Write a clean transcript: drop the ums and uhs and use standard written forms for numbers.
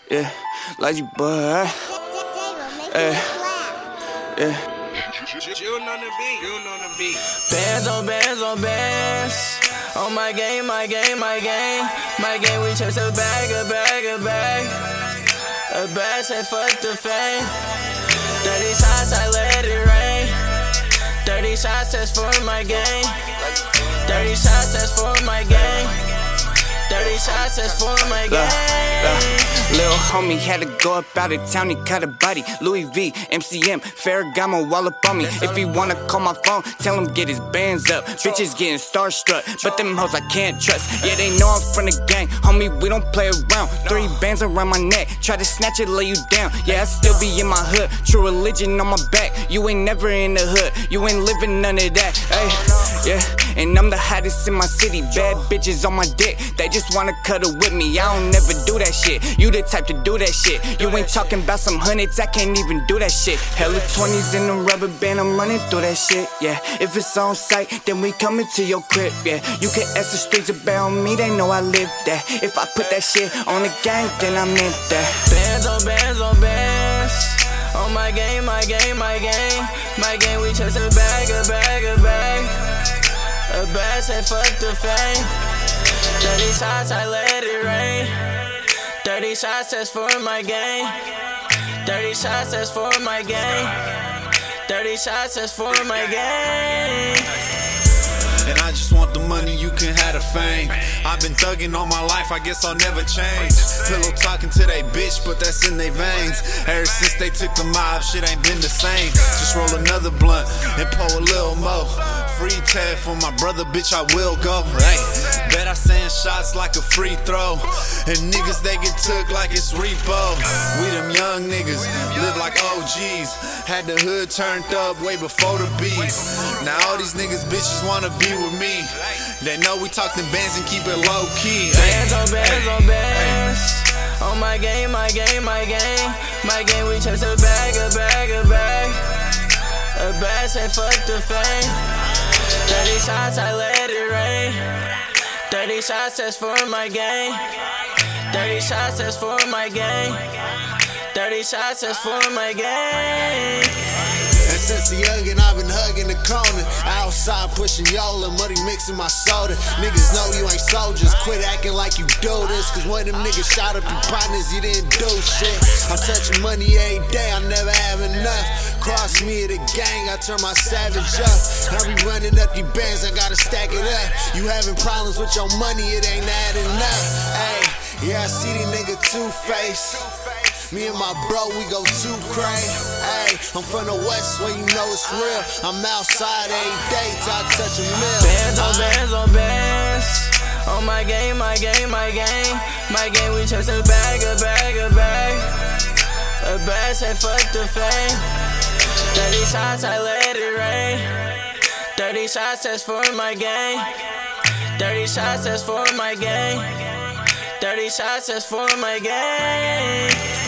Yeah, like you boy. Yeah. June on the beat. Bands on bands on bands. On my game, my game, my game. My game, we chase a bag. A bag, say fuck the fame. 30 shots, I let it rain. 30 shots, that's for my game. 30 shots, that's for my game. 30 shots, that's for my game. Little homie had to go up out of town, he cut a body. Louis V, MCM, Ferragamo all up on me. If he wanna call my phone, tell him get his bands up. Bitches getting starstruck, but them hoes I can't trust. Yeah, they know I'm from the gang, homie, we don't play around. 3 bands around my neck, try to snatch it, lay you down. Yeah, I still be in my hood, true religion on my back. You ain't never in the hood, you ain't living none of that. Ay, yeah, and I'm the hottest in my city. Bad bitches on my dick, they just wanna cuddle with me. I don't never do that shit, you the type to do that shit. You ain't talking about some hundreds, I can't even do that shit. Hella 20s in the rubber band, I'm running through that shit, yeah. If it's on site, then we coming to your crib, yeah. You can ask the streets about me, they know I live there. If I put that shit on the gang, then I meant that. Bands on bands on bands. On my game, my game, my game. My game, we chase a bag. A bag, say fuck the fame. 30 shots, I let it rain. 30 shots, that's for my game. 30 shots, that's for my game. 30 shots, that's for my game. And I just want the money, you can have the fame. I've been thugging all my life, I guess I'll never change. Pillow talking to they bitch, but that's in they veins. Ever since they took the mob, shit ain't been the same. Just roll another blunt and pour a little more. Free tag for my brother, bitch, I will go. Hey, bet I send shots like a free throw. And niggas, they get took like it's repo. We them young niggas, live like OGs. Had the hood turned up way before the beef. Now all these niggas, bitches wanna be with me. They know we talk them bands and keep it low key. Bands on bands on bands. On my game, my game, my game. My game, we chase a bag. A bag, say fuck the fame. 30 shots, I let it rain. 30 shots, that's for my game. 30 shots, that's for my game. 30 shots, that's for my game. And since the youngin', I've been hugging the corner. Outside pushing Yola, muddy mixing my soda. Niggas know you ain't soldiers, quit acting like you do this. Cause when them niggas shot up your partners, you didn't do shit. I'm touching money every day, I never have enough. Cross me at the gang, I turn my savage up. I be running up these bands, I gotta stack it up. You having problems with your money, it ain't adding up. Hey, yeah, I see these niggas two-faced. Me and my bro, we go too crazy. Hey, I'm from the west where you know it's real. I'm outside every day till I touch a mill. Bands on bands on bands. On my game, my game, my game. My game, we chase a bag. A bag, say fuck the fame. 30 shots, I let it rain. 30 shots, that's for my game. 30 shots, that's for my game. 30 shots, that's for my game.